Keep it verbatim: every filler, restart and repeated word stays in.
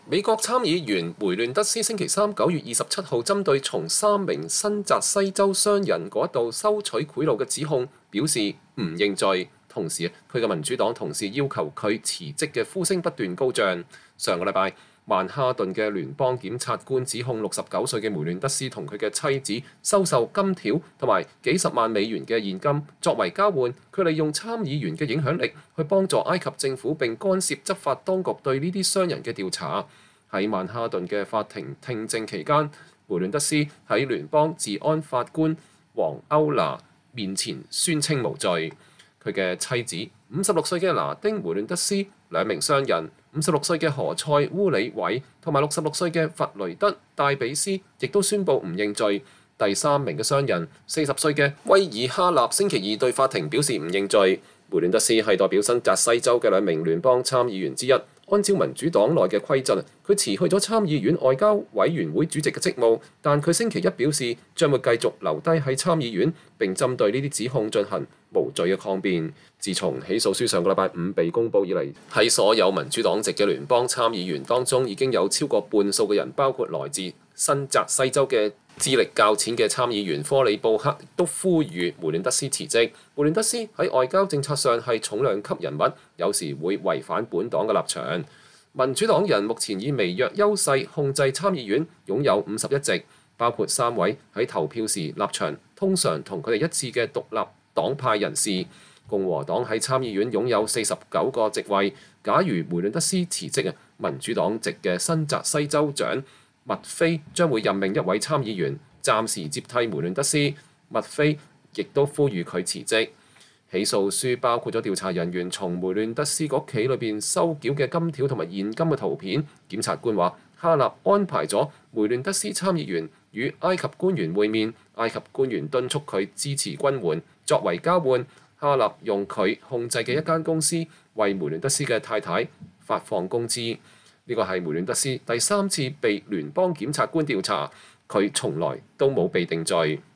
美國參議員梅亂德斯星期三九月二十七號針對從三名新澤西州商人嗰度收取賄賂嘅指控表示唔認罪，同時佢嘅民主黨同事要求佢辭職嘅呼聲不斷高漲。上個禮拜，曼哈頓嘅聯邦檢察官指控六十九歲嘅梅亂德斯同佢嘅妻子收受金條同埋幾十萬美元嘅現金，作為交換，佢利用參議員嘅影響力去幫助埃及政府並干涉執法當局對呢啲商人嘅調查。喺曼哈頓嘅法庭聽證期間，梅亂德斯喺聯邦治安法官黃歐娜面前宣稱無罪。佢嘅妻子五十六歲嘅拿丁梅亂德斯、兩名商人五十六歲嘅何塞烏里偉同埋六十六歲嘅弗雷德戴比斯亦都宣布唔認罪。第三名嘅商人四十歲嘅威爾哈納星期二對法庭表示唔認罪。梅亂德斯係代表新澤西州嘅兩名聯邦參議員之一。按照民主黨內嘅規則，佢辭去咗參議院外交委員會主席嘅職務，但佢星期一表示將會繼續留低喺參議院，並針對呢啲指控進行無罪嘅抗辯。自從起訴書上個禮拜五被公佈以嚟，喺所有民主黨籍嘅聯邦參議員當中，已經有超過半數嘅人，包括來自新澤西州嘅資歷較淺嘅參議員科里布克，都呼籲梅亂德斯辭職。梅亂德斯喺外交政策上係重量級人物，有時會違反本黨嘅立場。民主黨人目前以微弱優勢控制參議院，擁有五十一席，包括三位喺投票時立場通常同佢哋一致嘅獨立黨派人士。共和黨喺參議院擁有四十九個席位。假如梅亂德斯辭職啊，民主黨籍嘅新澤西州長麥菲將會任命一位參議員暫時接替梅亂德斯。麥菲亦都呼籲佢辭職。起訴書包括咗調查人員從梅亂德斯屋企裏邊收繳嘅金條同埋現金嘅圖片。檢察官話，哈納安排咗梅亂德斯參議員與埃及官員會面，埃及官員敦促佢支持軍援。作為交換，哈納用佢控制嘅一間公司為梅亂德斯嘅太太發放工資。呢個係梅亂德斯第三次被聯邦檢察官調查，佢從來都冇被定罪。